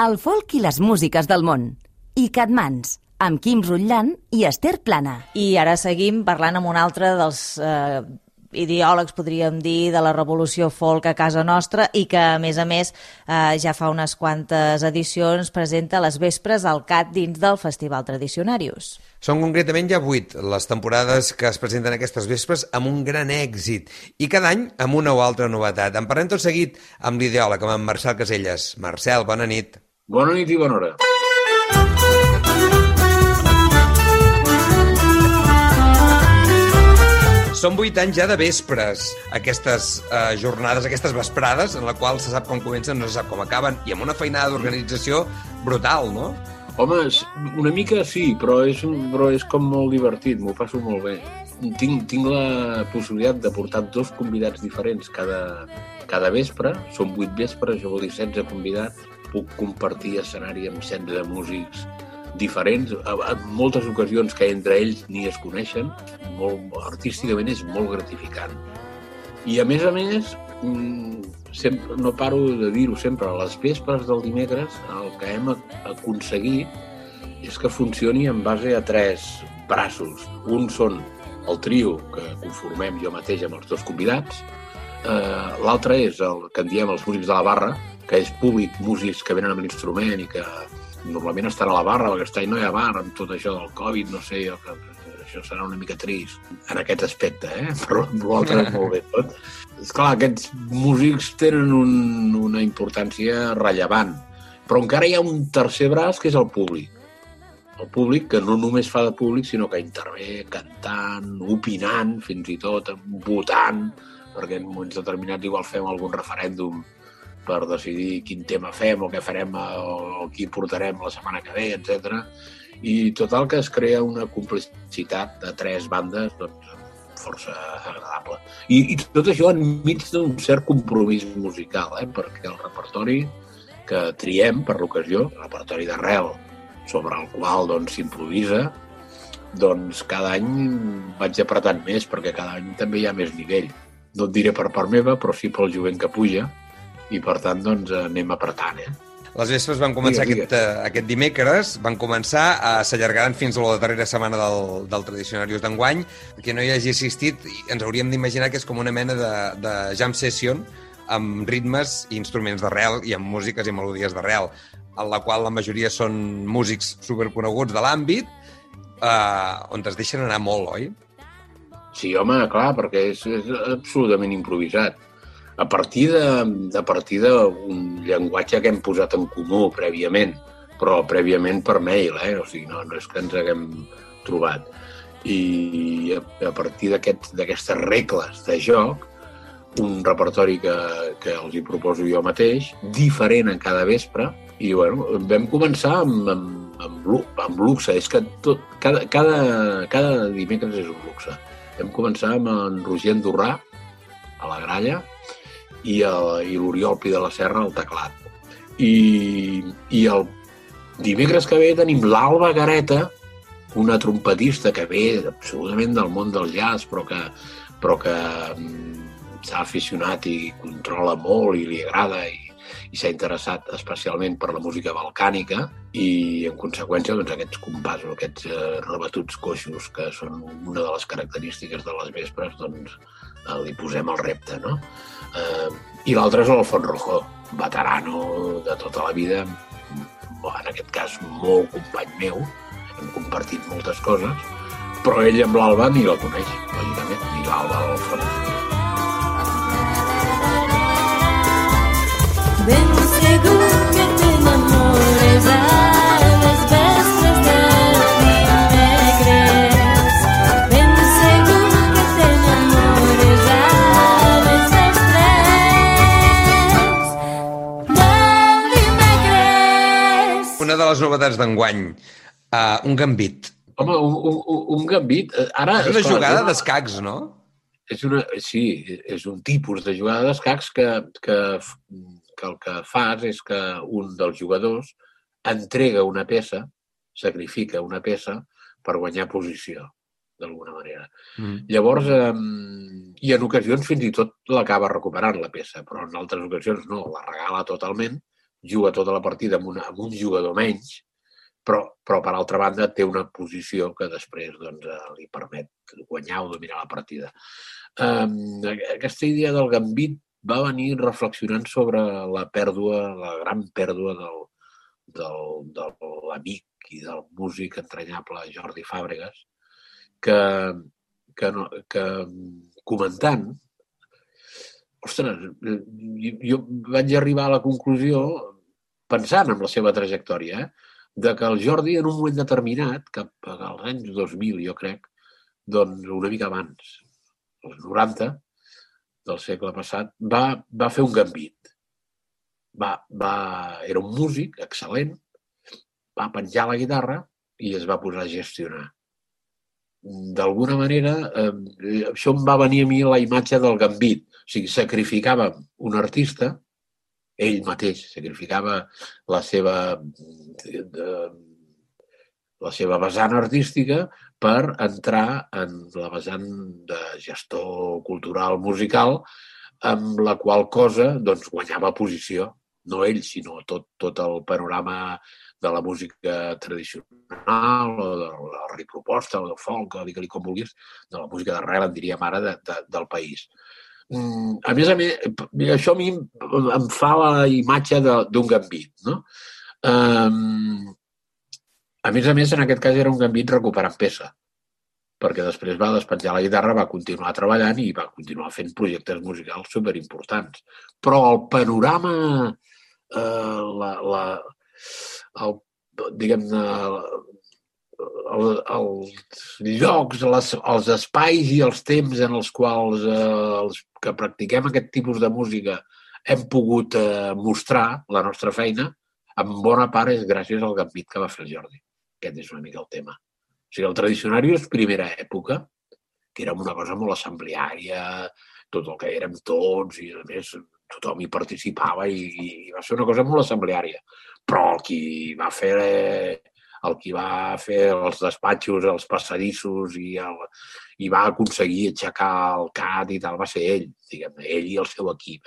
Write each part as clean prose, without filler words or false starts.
el folk i les músiques del món. I Catmans, amb Quim Rutllant i Esther Plana. I ara seguim parlant amb un altre dels ideòlegs, podríem dir, de la revolució folk a casa nostra i que, a més, ja fa unes quantes edicions presenta les vespres al CAT dins del Festival Tradicionarius. Són concretament ja 8 les temporades que es presenten aquestes vespres amb un gran èxit i cada any amb una o altra novetat. En parlem tot seguit amb l'ideòleg, amb en Marcel Caselles. Marcel, bona nit. Bona nit i bona hora. Són 8 anys ja de vespres, aquestes jornades, aquestes vesprades, en la qual se sap com comencen, no se sap com acaben, i amb una feinada d'organització brutal, no? Home, una mica sí, però és com molt divertit, m'ho passo molt bé. Tinc la possibilitat de portar 2 convidats diferents cada vespre, són 8 vespres, això vol dir 16 convidats, puc compartir escenari amb 16 músics diferents, en moltes ocasions que entre ells ni es coneixen, artísticament és molt gratificant. I a més, sempre, no paro de dir-ho sempre, a les vespres del dimecres el que hem aconseguit és que funcioni en base a 3 braços. Un són el trio que conformem jo mateix amb els 2 convidats, l'altre és el que en diem els músics de la barra, que és públic, músics que venen amb l'instrument i que normalment estan a la barra, perquè aquest any no hi ha bar amb tot això del Covid, no sé, això serà una mica trist en aquest aspecte, però l'altre és molt bé tot. Esclar, aquests músics tenen una importància rellevant, però encara hi ha un tercer braç que és el públic. El públic que no només fa de públic, sinó que intervé cantant, opinant, fins i tot votant, perquè en moments determinats igual fem algun referèndum per decidir quin tema fem o què farem o qui portarem la setmana que ve, etc. I total que es crea una complicitat de 3 bandes força agradable. I tot això enmig d'un cert compromís musical, perquè el repertori que triem per l'ocasió, el repertori d'arrel sobre el qual s'improvisa, cada any vaig apretant més perquè cada any també hi ha més nivell. No et diré per part meva, però sí pel jovent que puja, i per tant anem apretant. Les vespres van començar aquest dimecres, van començar, s'allargaran fins a la darrera setmana del Tradicionarius d'enguany. Que no hi hagi assistit, ens hauríem d'imaginar que és com una mena de jam session amb ritmes i instruments d'arrel i amb músiques i melodies d'arrel, en la qual la majoria són músics superconeguts de l'àmbit, on es deixen anar molt, oi? Sí, home, clar, perquè és absolutament improvisat. A partir d'un llenguatge que hem posat en comú prèviament, però prèviament per mail, o sigui, no és que ens haguem trobat. I a partir d'aquestes regles de joc, un repertori que els hi proposo jo mateix, diferent en cada vespre, i vam començar amb luxe. És que cada dimecres és un luxe. Vam començar amb en Roger Andorrà, a la gralla, i l'Oriol Pi de la Serra al teclat. I el dimecres que ve tenim l'Alba Gareta, una trompetista que ve absolutament del món del jazz, però que s'ha aficionat i controla molt i li agrada i s'ha interessat especialment per la música balcànica i, en conseqüència, aquests compassos, aquests rebatuts coixos, que són una de les característiques de les vespres, li posem el repte, no? I l'altre és l'Alfons Rojó, veterano de tota la vida, en aquest cas molt company meu, hem compartit moltes coses, però ell amb l'Alba ni la coneix, lògicament, ni l'Alba l'Alfons. Ben segur que t'enamores a les vespres del dimecres. Ben segur que t'enamores a les vespres del dimecres. Una de les novetats d'enguany, un gambit. Home, un gambit... És una jugada d'escacs, no? Sí, és un tipus de jugada d'escacs que el que fas és que un dels jugadors entrega una peça, sacrifica una peça per guanyar posició, d'alguna manera. Llavors, i en ocasions fins i tot l'acaba recuperant la peça, però en altres ocasions no, la regala totalment juga tota la partida amb un jugador menys, però per altra banda té una posició que després doncs, li permet guanyar o dominar la partida. Aquesta idea del gambit va venir reflexionant sobre la gran pèrdua de l'amic i del músic entranyable Jordi Fàbregas, que comentant, ostres, jo vaig arribar a la conclusió, pensant en la seva trajectòria, de que el Jordi, en un moment determinat, cap als anys 2000, jo crec, doncs una mica abans, els 90 del segle passat, va fer un gambit. Era un músic excel·lent, va penjar la guitarra i es va posar a gestionar. D'alguna manera, això em va venir a mi la imatge del gambit. O sigui, sacrificava un artista, ell mateix sacrificava la seva vessant artística per entrar en la vessant de gestor cultural musical, amb la qual cosa doncs, guanyava posició. No ell, sinó tot el panorama de la música tradicional o de la reproposta o del folk, o digue-li com vulguis, de la música d'arrel, en diríem ara, del país. A més, això a mi em fa la imatge d'un gambit, no? A més, en aquest cas era un gambit recuperant peça, perquè després va despenjar la guitarra, va continuar treballant i va continuar fent projectes musicals superimportants. Però el panorama, diguem-ne, els llocs, els espais i els temps en els quals els que practiquem aquest tipus de música hem pogut mostrar la nostra feina, en bona part és gràcies al gambit que va fer el Jordi. Aquest és una mica el tema. O sigui, el Tradicionari és primera època, que era una cosa molt assembleària, tot el que érem tots, i a més tothom hi participava i va ser una cosa molt assembleària. Però el qui va fer els despatxos, els passadissos i va aconseguir aixecar el CAT i tal, va ser ell, diguem-ne, ell i el seu equip.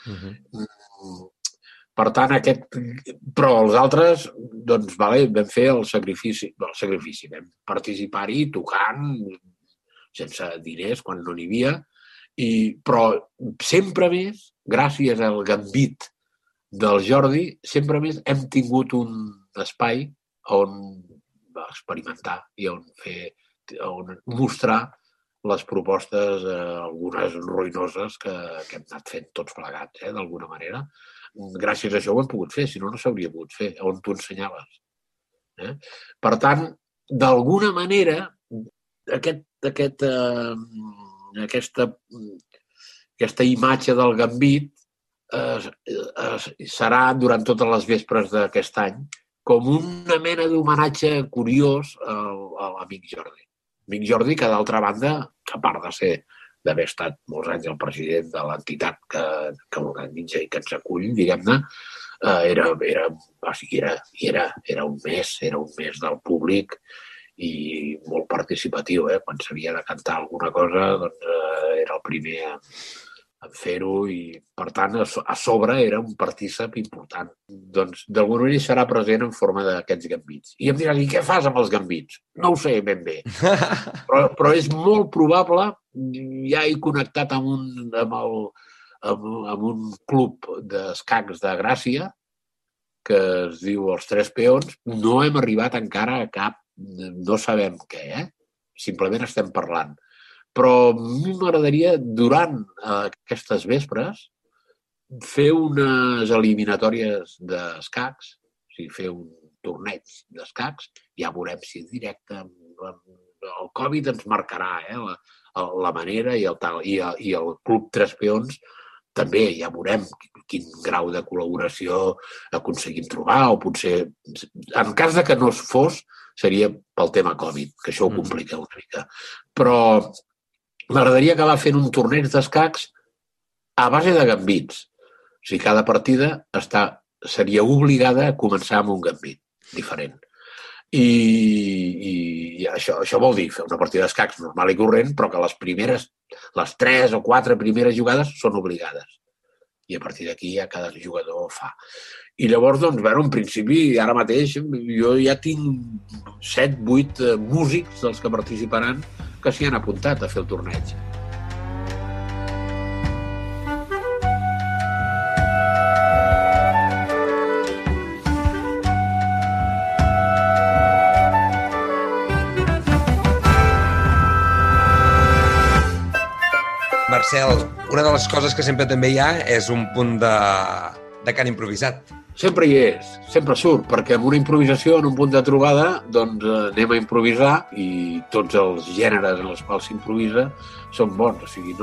Per tant, però els altres, doncs, vam fer el sacrifici, vam participar-hi tocant, sense diners, quan no n'hi havia, però sempre més, gràcies al gambit del Jordi, sempre més hem tingut un espai on experimentar i on mostrar les propostes, algunes ruïnoses, que hem anat fent tots plegats, d'alguna manera. Gràcies a això ho hem pogut fer, si no, no s'hauria pogut fer, on t'ho ensenyaves. Per tant, d'alguna manera, aquesta imatge del gambit serà durant totes les vespres d'aquest any com una mena d'homenatge curiós a l'amic Jordi. Amic Jordi, que d'altra banda, a part d'haver estat molts anys el president de l'entitat que organitza i que ens acull, diguem-ne, era un mes del públic i molt participatiu. Quan s'havia de cantar alguna cosa, doncs era el primer en fer-ho i, per tant, a sobre era un partícip important. Doncs, d'alguna manera, serà present en forma d'aquests gambits. I em diran, i què fas amb els gambits? No ho sé ben bé. Però és molt probable, ja he connectat amb un club d'escacs de Gràcia, que es diu Els Tres Peons. No hem arribat encara a cap, no sabem què, simplement estem parlant. Però a mi m'agradaria, durant aquestes vespres, fer unes eliminatòries d'escacs, o sigui, fer un torneig d'escacs, ja veurem si és directe. El Covid ens marcarà la manera i el Club Tres Peons també ja veurem quin grau de col·laboració aconseguim trobar, o potser, en cas de que no es fos, seria pel tema Covid, que això ho complica una mica. Però m'agradaria acabar fent un torneig d'escacs a base de gambits. O sigui, cada partida seria obligada a començar amb un gambit diferent. I això vol dir fer una partida d'escacs normal i corrent, però que les 3 o 4 primeres jugades són obligades. I a partir d'aquí ja cada jugador fa. I llavors, doncs, en principi, ara mateix, jo ja tinc 7-8 músics dels que participaran que s'hi han apuntat a fer el torneig. Marcel, una de les coses que sempre també hi ha és un punt de cant improvisat. Sempre hi és, sempre surt, perquè amb una improvisació, en un punt de trobada, doncs anem a improvisar i tots els gèneres en els quals s'improvisa són bons. O sigui,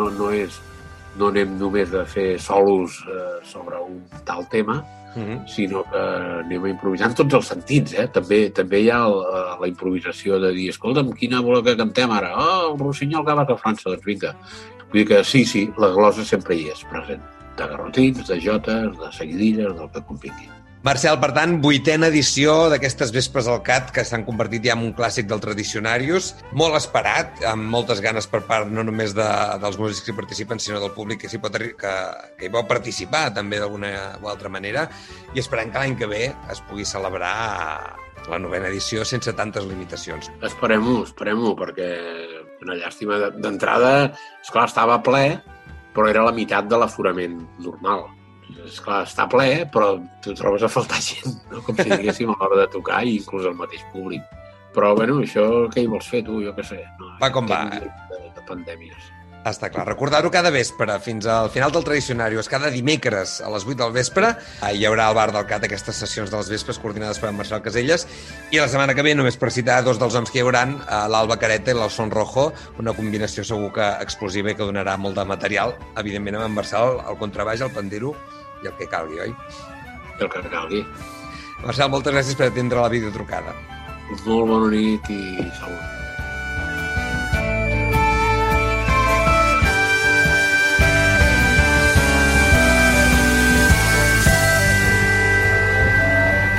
no anem només a fer solos sobre un tal tema, sinó que anem a improvisar en tots els sentits. També hi ha la improvisació de dir, escolta'm, quina voleu que cantem ara? Oh, el Rossinyol que va a França, doncs vinga. Vull dir que sí, la glosa sempre hi és present. De garrotins, de jotes, de seguidilles, del que convingui. Marcel, per tant, 8a edició d'aquestes Vespres al Cat, que s'han convertit ja en un clàssic del Tradicionarius, molt esperat, amb moltes ganes per part no només dels músics que hi participen, sinó del públic que hi pot participar també d'alguna o altra manera, i esperem que l'any que ve es pugui celebrar la 9a edició sense tantes limitacions. Esperem-ho, perquè una llàstima d'entrada, esclar, estava ple, però era la meitat de l'aforament normal. Esclar, està ple, però tu trobes a faltar gent, no? Com si diguéssim a l'hora de tocar, i inclús el mateix públic. Però, bueno, això què hi vols fer, tu? Jo què sé. No? Va com va. De pandèmies. Està clar. Recordar-ho cada vespre, fins al final del Tradicionarius, cada dimecres a les 8 del vespre, hi haurà al Bar del Cat aquestes sessions de les vespres coordinades per en Marcel Caselles, i la setmana que ve, només per citar dos dels noms que hi haurà, l'Alba Careta i l'Alson Rojo, una combinació segur que explosiva i que donarà molt de material, evidentment amb en Marcel, el contrabaix, el pandero i el que calgui, oi? El que calgui. Marcel, moltes gràcies per atendre la videotrucada. Molt bona nit i salut.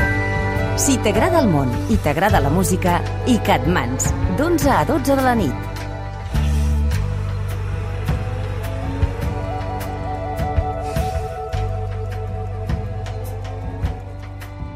Si t'agrada el món i t'agrada la música, ICAT Mans, d'11 a 12 de la nit.